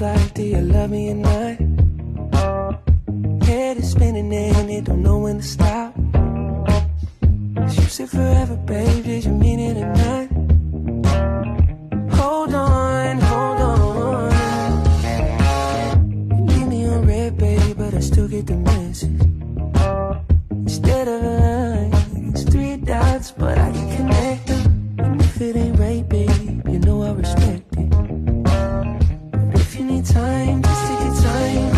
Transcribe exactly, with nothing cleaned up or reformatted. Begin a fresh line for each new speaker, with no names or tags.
like, do you love me or not? Head is spinning and it don't know when to stop. You said forever, babe, did you mean it or not? Hold on, hold on. You leave me on red, babe, but I still get the message. Instead of a line, it's three dots, but I can connect them. And if it ain't right, babe, you know I respect it. But if you need time, just take your time.